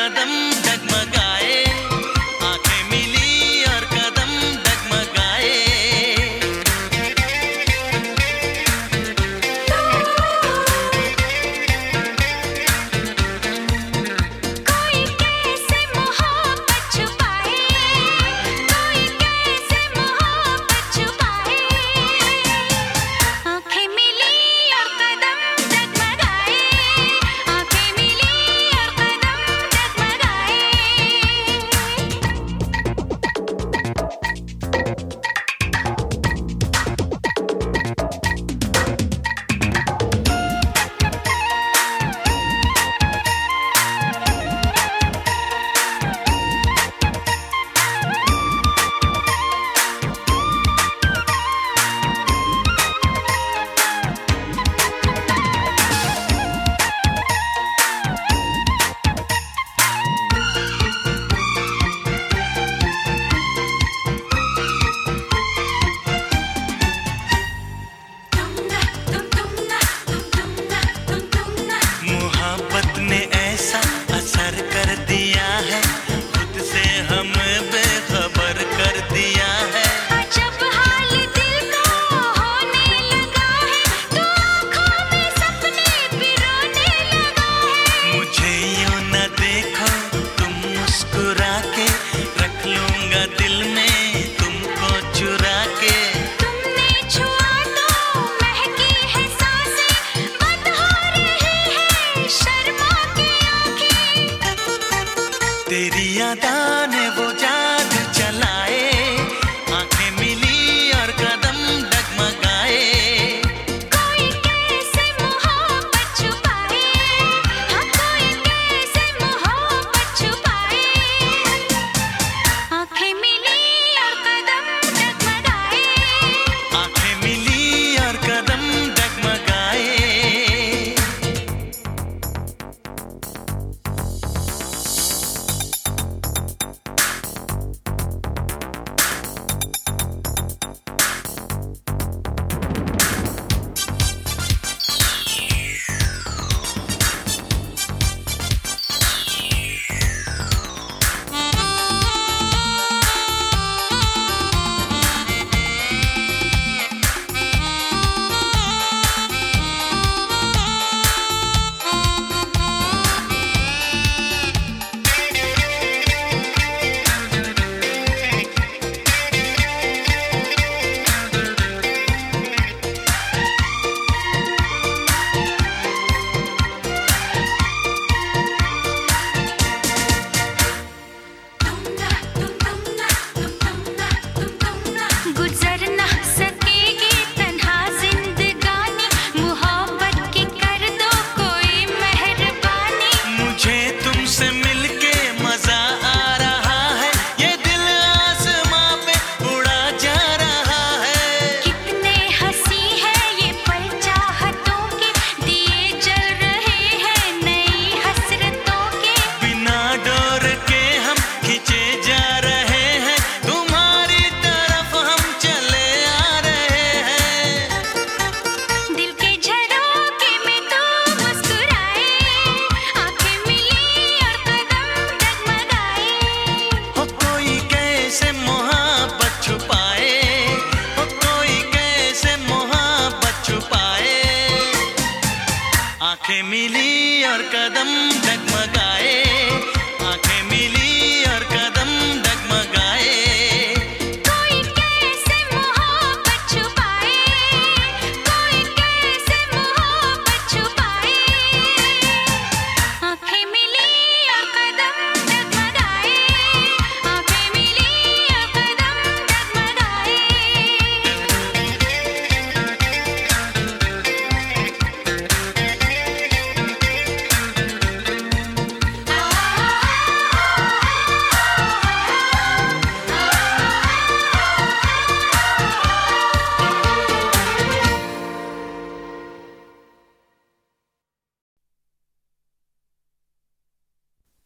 कदम डगमगाए, आंखें मिली और कदम डगमगाए। कोई कैसे मोहब्बत छुपाए, कोई कैसे मोहब्बत छुपाए। आंखें मिली और कदम डगमगाए, आंखें मिली और कदम डगमगाए। मोहब्बत ने ऐसा असर कर दिया है, खुद से हमें बेखबर कर दिया है। जब हाल दिल को होने लगा है, तो आँखों में सपने पिरोने लगा है। मुझे यूं न देखो तुम मुस्कुरा के, रख लूंगा दिल में तुमको चुरा के। तुमने छुआ तो महकी है सांसें, बंद हो रही है शर्मा की आँखें। तेरी यादा ने वो जादू चलाए, आंखें मिली और कदम डगमगाए। कोई कैसे मोहब्बत छुपाए, हाँ कोई कैसे मोहब्बत छुपाए। आँखें मिली और कदम डगमगाए, आंखें मिली और कदम डगमगाए। गुजर ना सकेगी तन्हा जिंदगानी, मोहब्बत की कर दो कोई मेहरबानी। मुझे तुमसे मिलके मजा आ रहा है, ये दिल आसमां पे उड़ा जा रहा है। कितने हंसी है ये पल चाहतों के, दिए जल रहे हैं नई हसरतों के। बिना डोर के हम खींचे जा रहे हैं, तुम्हारी तरफ हम चले आ रहे हैं। दिल के झरोखे में तू मुस्कुराए, आंखें मिली और कदम डगमगाए। हो कोई कैसे मोहब्बत छुपाए, हो कोई कैसे मोहब्बत छुपाए। आंखें मिली और कदम डगमगाए।